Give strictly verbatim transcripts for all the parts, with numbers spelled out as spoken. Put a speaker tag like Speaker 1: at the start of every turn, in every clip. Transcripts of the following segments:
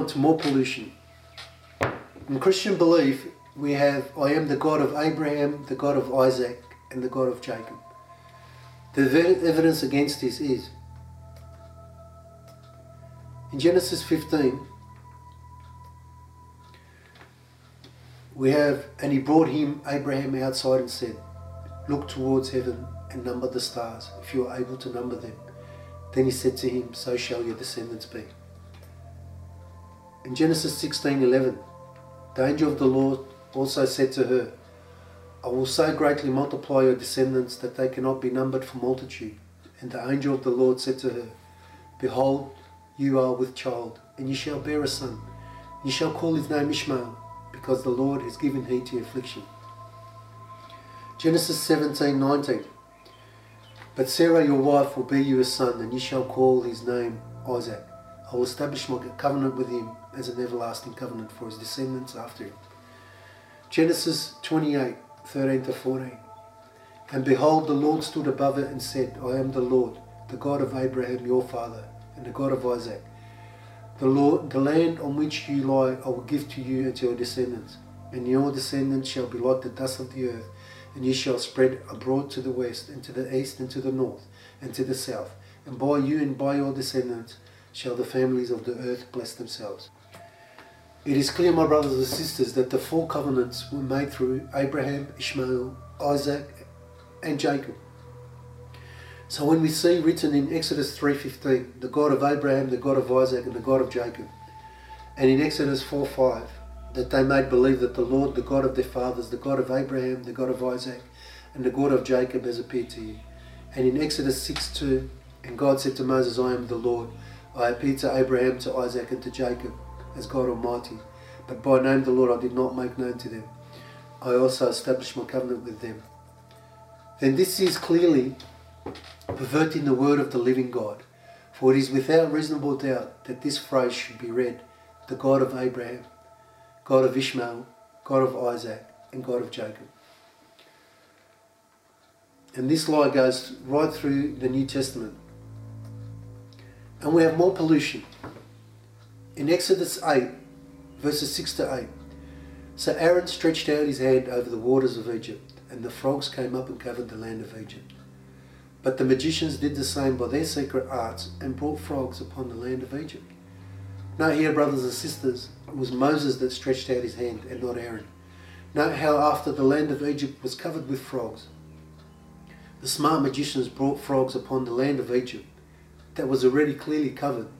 Speaker 1: to more pollution. In Christian belief, we have, I am the God of Abraham, the God of Isaac, and the God of Jacob. The evidence against this is, in Genesis fifteen, we have, and he brought him, Abraham, outside and said, look towards heaven and number the stars, if you are able to number them. Then he said to him, so shall your descendants be. In Genesis sixteen eleven, the angel of the Lord also said to her, I will so greatly multiply your descendants that they cannot be numbered for multitude. And the angel of the Lord said to her, behold, you are with child, and you shall bear a son. You shall call his name Ishmael, because the Lord has given heed to your affliction. Genesis seventeen nineteen. But Sarah your wife will bear you a son, and you shall call his name Isaac. I will establish my covenant with him as an everlasting covenant for his descendants after him. Genesis twenty-eight thirteen to fourteen. And behold, the Lord stood above it and said, I am the Lord, the God of Abraham your father, and the God of Isaac. The Lord, the land on which you lie, I will give to you and to your descendants, and your descendants shall be like the dust of the earth, and you shall spread abroad to the west, and to the east, and to the north, and to the south. And by you and by your descendants shall the families of the earth bless themselves. It is clear, my brothers and sisters, that the four covenants were made through Abraham, Ishmael, Isaac, and Jacob. So when we see written in Exodus three fifteen, the God of Abraham, the God of Isaac, and the God of Jacob, and in Exodus four five, that they made believe that the Lord, the God of their fathers, the God of Abraham, the God of Isaac, and the God of Jacob has appeared to you. And in Exodus six two, and God said to Moses, I am the Lord. I appeared to Abraham, to Isaac, and to Jacob as God Almighty, but by name the Lord I did not make known to them. I also established my covenant with them. Then this is clearly perverting the word of the living God, for it is without reasonable doubt that this phrase should be read, the God of Abraham, God of Ishmael, God of Isaac, and God of Jacob. And this lie goes right through the New Testament. And we have more pollution. In Exodus eight, verses six to eight, so Aaron stretched out his hand over the waters of Egypt, and the frogs came up and covered the land of Egypt. But the magicians did the same by their secret arts and brought frogs upon the land of Egypt. Note here, brothers and sisters, it was Moses that stretched out his hand and not Aaron. Note how after the land of Egypt was covered with frogs, the smart magicians brought frogs upon the land of Egypt that was already clearly covered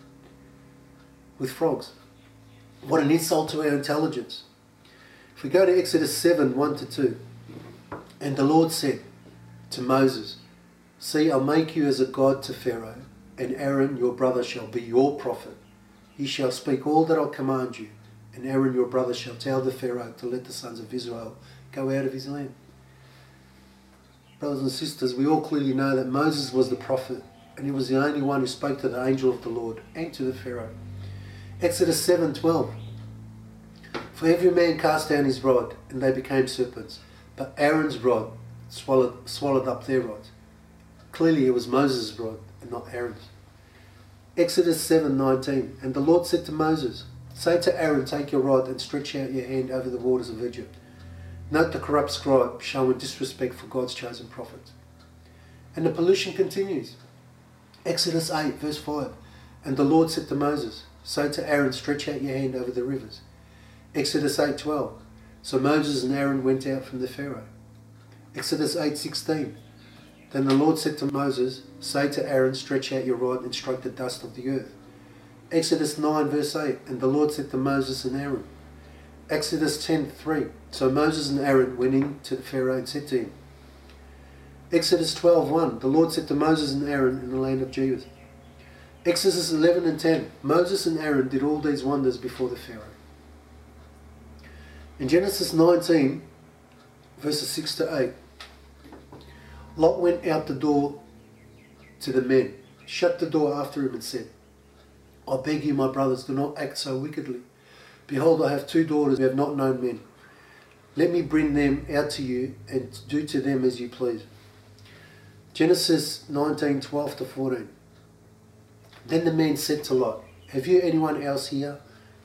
Speaker 1: with frogs. What an insult to our intelligence. If we go to Exodus seven, one to two, and the Lord said to Moses, see, I'll make you as a god to Pharaoh, and Aaron your brother shall be your prophet. He shall speak all that I command you, and Aaron your brother shall tell the Pharaoh to let the sons of Israel go out of his land. Brothers and sisters, we all clearly know that Moses was the prophet, and he was the only one who spoke to the angel of the Lord and to the Pharaoh. Exodus seven twelve. For every man cast down his rod, and they became serpents, but Aaron's rod swallowed, swallowed up their rods. Clearly it was Moses' rod and not Aaron's. Exodus seven nineteen. And the Lord said to Moses, say to Aaron, take your rod and stretch out your hand over the waters of Egypt. Note the corrupt scribe showing disrespect for God's chosen prophets. And the pollution continues. Exodus eight verse five. And the Lord said to Moses, say to Aaron, stretch out your hand over the rivers. Exodus eight twelve. So Moses and Aaron went out from the Pharaoh. Exodus eight sixteen. Then the Lord said to Moses, say to Aaron, stretch out your rod and strike the dust of the earth. Exodus nine verse eight. And the Lord said to Moses and Aaron. Exodus ten three. So Moses and Aaron went in to the Pharaoh and said to him. Exodus twelve one. The Lord said to Moses and Aaron in the land of Jebus. Exodus eleven and ten. Moses and Aaron did all these wonders before the Pharaoh. In Genesis nineteen, verses six to eight, Lot went out the door to the men, shut the door after him and said, I beg you, my brothers, do not act so wickedly. Behold, I have two daughters who have not known men. Let me bring them out to you and do to them as you please. Genesis nineteen twelve to fourteen. Then the men said to Lot, have you anyone else here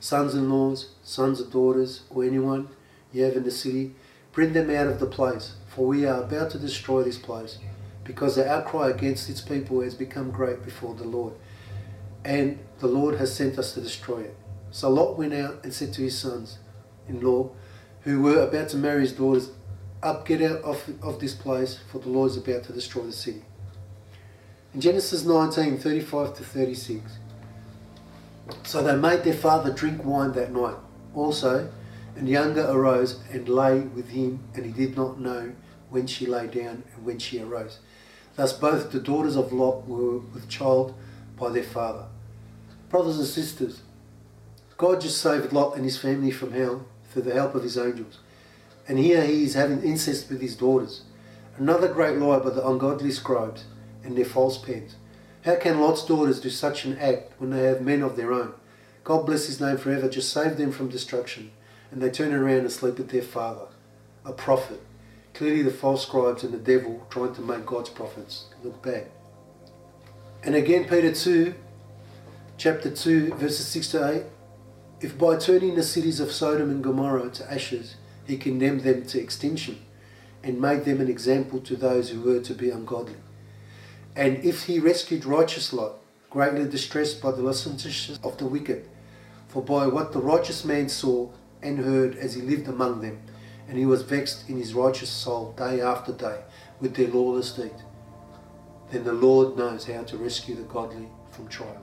Speaker 1: sons-in-laws, sons or daughters, or anyone you have in the city, bring them out of the place, for we are about to destroy this place, because the outcry against its people has become great before the Lord, and the Lord has sent us to destroy it. So Lot went out and said to his sons-in-law, who were about to marry his daughters, Up, get out of, of this place, for the Lord is about to destroy the city. In Genesis nineteen, thirty-five to thirty-six, so they made their father drink wine that night also, and the younger arose and lay with him, and he did not know when she lay down and when she arose. Thus both the daughters of Lot were with child by their father. Brothers and sisters, God just saved Lot and his family from hell through the help of his angels. And here he is having incest with his daughters. Another great lie by the ungodly scribes and their false pens. How can Lot's daughters do such an act when they have men of their own? God bless his name forever, just saved them from destruction. And they turn around and sleep with their father, a prophet. Clearly the false scribes and the devil trying to make God's prophets look bad. And again Peter two, chapter two, verses six to eight. If by turning the cities of Sodom and Gomorrah to ashes, he condemned them to extinction, and made them an example to those who were to be ungodly. And if he rescued righteous Lot, greatly distressed by the licentiousness of the wicked, for by what the righteous man saw and heard as he lived among them, and he was vexed in his righteous soul day after day with their lawless deeds, then the Lord knows how to rescue the godly from trial.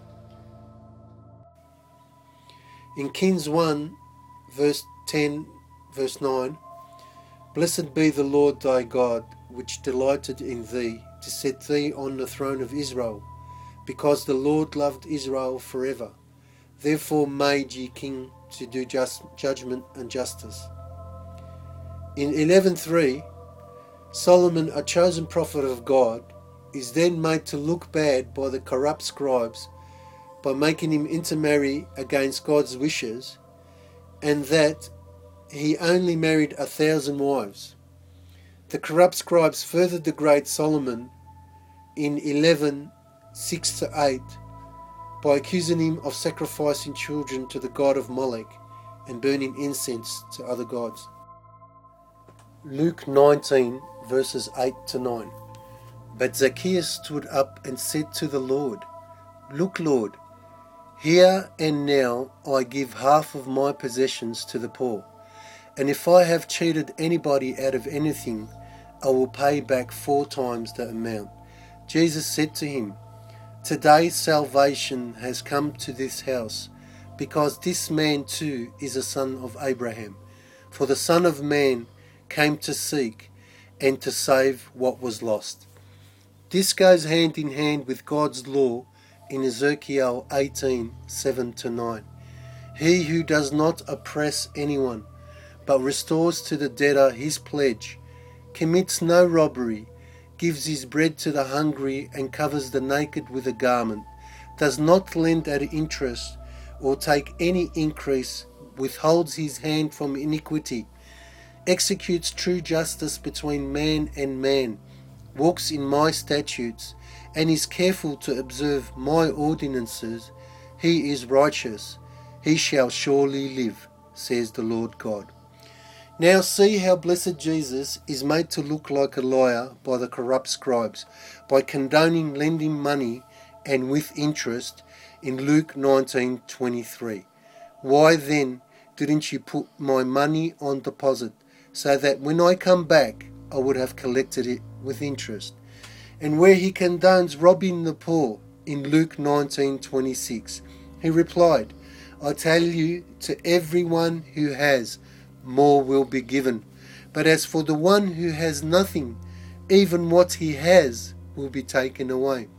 Speaker 1: In Kings one, verse ten, verse nine, Blessed be the Lord thy God, which delighted in thee, to set thee on the throne of Israel, because the Lord loved Israel forever. Therefore made ye king to do just judgment and justice. In eleven three, Solomon, a chosen prophet of God, is then made to look bad by the corrupt scribes by making him intermarry against God's wishes, and that he only married a thousand wives. The corrupt scribes further degrade Solomon in eleven six to eight by accusing him of sacrificing children to the god of Molech and burning incense to other gods. Luke nineteen, verses eight to nine. But Zacchaeus stood up and said to the Lord, Look, Lord, here and now I give half of my possessions to the poor, and if I have cheated anybody out of anything, I will pay back four times the amount. Jesus said to him, Today salvation has come to this house, because this man too is a son of Abraham. For the Son of Man came to seek and to save what was lost. This goes hand in hand with God's law in Ezekiel eighteen, seven to nine. He who does not oppress anyone, but restores to the debtor his pledge, commits no robbery, gives his bread to the hungry and covers the naked with a garment, does not lend at interest or take any increase, withholds his hand from iniquity, executes true justice between man and man, walks in my statutes, and is careful to observe my ordinances, he is righteous, he shall surely live, says the Lord God. Now see how blessed Jesus is made to look like a liar by the corrupt scribes, by condoning lending money and with interest in Luke nineteen twenty-three. Why then didn't you put my money on deposit, so that when I come back I would have collected it with interest? And where he condones robbing the poor in Luke nineteen twenty-six, he replied, I tell you, to everyone who has, more will be given. But as for the one who has nothing, even what he has will be taken away.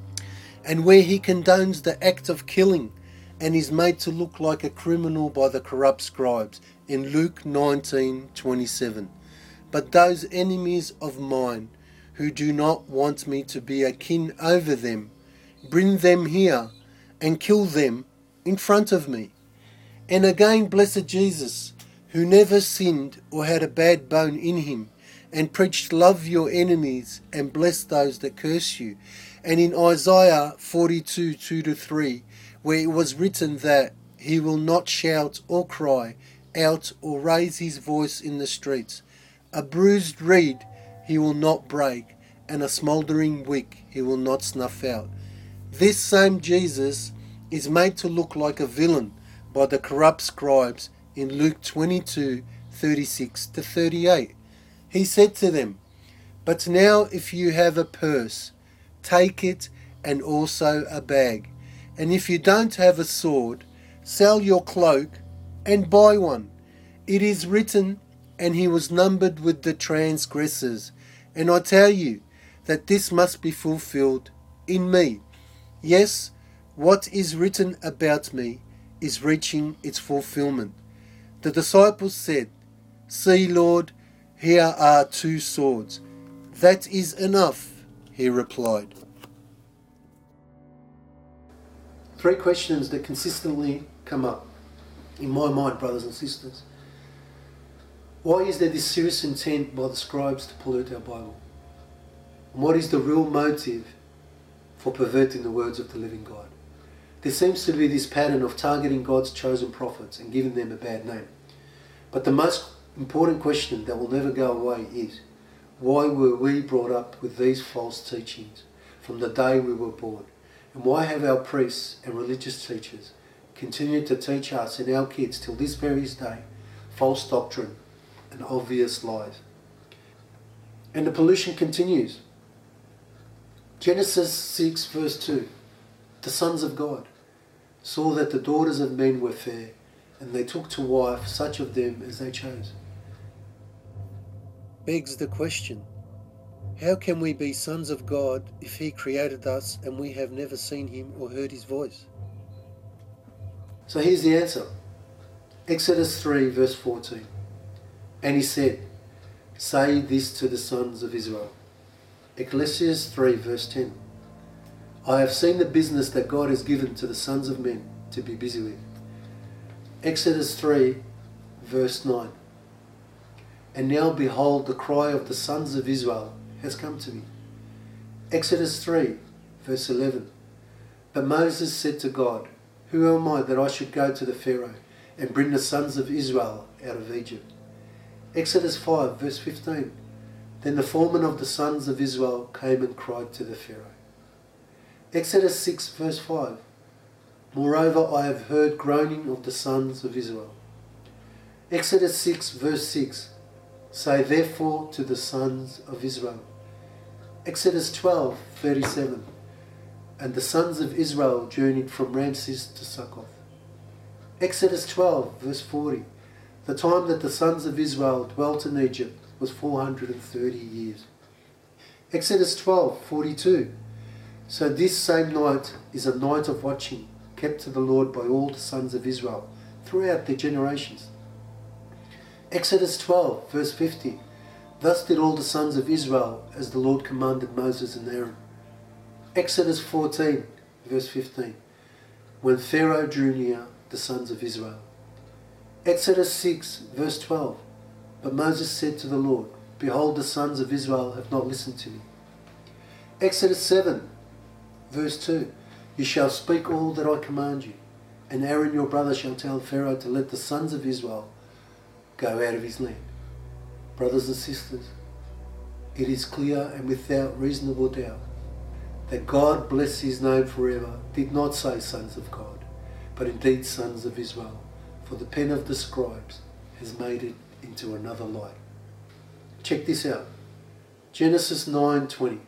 Speaker 1: And where he condones the act of killing and is made to look like a criminal by the corrupt scribes in Luke nineteen twenty-seven. But those enemies of mine who do not want me to be a king over them, bring them here and kill them in front of me. And again, blessed Jesus, who never sinned or had a bad bone in him, and preached love your enemies and bless those that curse you. And in Isaiah forty-two, two to three, where it was written that He will not shout or cry out or raise his voice in the streets. A bruised reed he will not break, and a smouldering wick he will not snuff out. This same Jesus is made to look like a villain by the corrupt scribes in Luke twenty-two, thirty-six to thirty-eight. He said to them, "But now if you have a purse, take it, and also a bag. And if you don't have a sword, sell your cloak and buy one. It is written, and he was numbered with the transgressors. And I tell you that this must be fulfilled in me. Yes, what is written about me is reaching its fulfillment." The disciples said, "See, Lord, here are two swords." "That is enough," he replied. Three questions that consistently come up in my mind, brothers and sisters. Why is there this serious intent by the scribes to pollute our Bible? And what is the real motive for perverting the words of the living God? There seems to be this pattern of targeting God's chosen prophets and giving them a bad name. But the most important question that will never go away is, why were we brought up with these false teachings from the day we were born? And why have our priests and religious teachers continued to teach us and our kids till this very day false doctrine and obvious lies? And the pollution continues. Genesis six verse two. The sons of God saw that the daughters of men were fair, and they took to wife such of them as they chose. Begs the question, how can we be sons of God if he created us and we have never seen him or heard his voice? So here's the answer. Exodus three verse fourteen. And he said, "Say this to the sons of Israel." Ecclesiastes three verse ten. I have seen the business that God has given to the sons of men to be busy with. Exodus three verse nine. And now behold, the cry of the sons of Israel has come to me. Exodus three verse eleven. But Moses said to God, "Who am I that I should go to the Pharaoh and bring the sons of Israel out of Egypt?" Exodus five verse fifteen. Then the foreman of the sons of Israel came and cried to the Pharaoh. Exodus six verse five. Moreover, I have heard groaning of the sons of Israel. Exodus six verse six. Say therefore to the sons of Israel. Exodus twelve thirty-seven. And the sons of Israel journeyed from Ramses to Succoth. Exodus twelve verse forty. The time that the sons of Israel dwelt in Egypt was four hundred thirty years. Exodus twelve forty-two. So this same night is a night of watching, kept to the Lord by all the sons of Israel throughout their generations. Exodus twelve verse fifty. Thus did all the sons of Israel as the Lord commanded Moses and Aaron. Exodus fourteen verse fifteen. When Pharaoh drew near the sons of Israel. Exodus six verse twelve. But Moses said to the Lord, "Behold, the sons of Israel have not listened to me." Exodus seven verse two. You shall speak all that I command you, and Aaron your brother shall tell Pharaoh to let the sons of Israel go out of his land. Brothers and sisters, it is clear and without reasonable doubt that God, bless his name forever, did not say sons of God, but indeed sons of Israel, for the pen of the scribes has made it into another light. Check this out. Genesis nine twenty.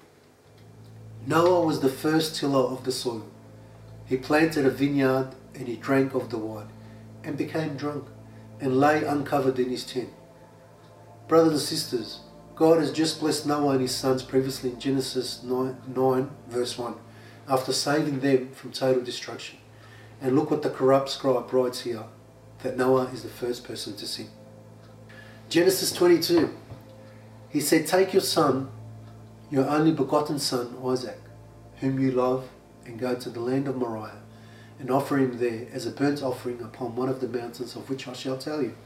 Speaker 1: Noah was the first tiller of the soil. He planted a vineyard and he drank of the wine and became drunk and lay uncovered in his tent. Brothers and sisters, God has just blessed Noah and his sons previously in Genesis nine, nine verse one, after saving them from total destruction. And look what the corrupt scribe writes here, that Noah is the first person to sin. Genesis twenty-two, he said, "Take your son, your only begotten son, Isaac, whom you love, and go to the land of Moriah, and offer him there as a burnt offering upon one of the mountains of which I shall tell you."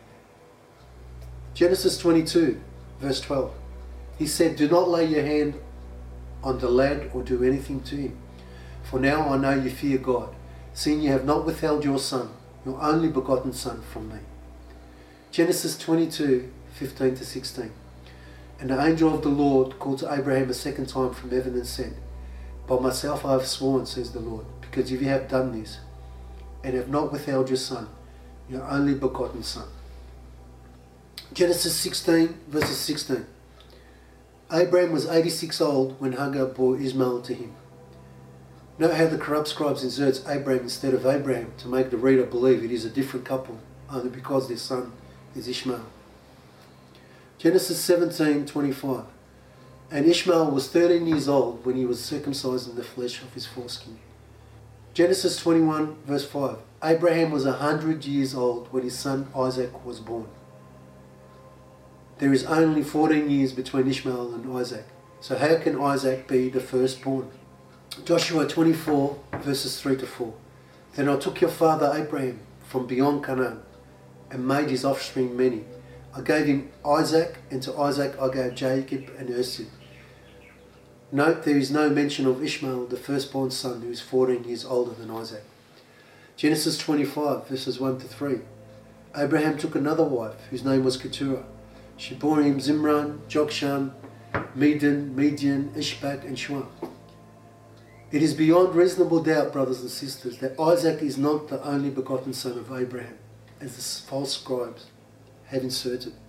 Speaker 1: Genesis twenty-two, verse twelve. He said, "Do not lay your hand on the lad or do anything to him. For now I know you fear God, seeing you have not withheld your son, your only begotten son, from me. Genesis twenty-two, fifteen to sixteen. And the angel of the Lord called to Abraham a second time from heaven and said, By myself I have sworn, says the Lord, because if you have done this, and have not withheld your son, your only begotten son. Genesis sixteen, verses sixteen. Abraham was eighty-six old when Hagar bore Ishmael to him. Note how the corrupt scribes inserts Abraham instead of Abraham to make the reader believe it is a different couple, only because their son is Ishmael. Genesis seventeen, twenty-five. And Ishmael was thirteen years old when he was circumcised in the flesh of his foreskin. Genesis twenty-one, verse five. Abraham was a hundred years old when his son Isaac was born. There is only fourteen years between Ishmael and Isaac, so how can Isaac be the firstborn? Joshua twenty-four, verses three to four. Then I took your father Abraham from beyond Canaan and made his offspring many. I gave him Isaac, and to Isaac I gave Jacob and Esau. Note there is no mention of Ishmael, the firstborn son, who is fourteen years older than Isaac. Genesis twenty-five, verses one to three. Abraham took another wife, whose name was Keturah. She bore him Zimran, Jokshan, Medan, Midian, Ishbak, and Shua. It is beyond reasonable doubt, brothers and sisters, that Isaac is not the only begotten son of Abraham, as the false scribes have inserted.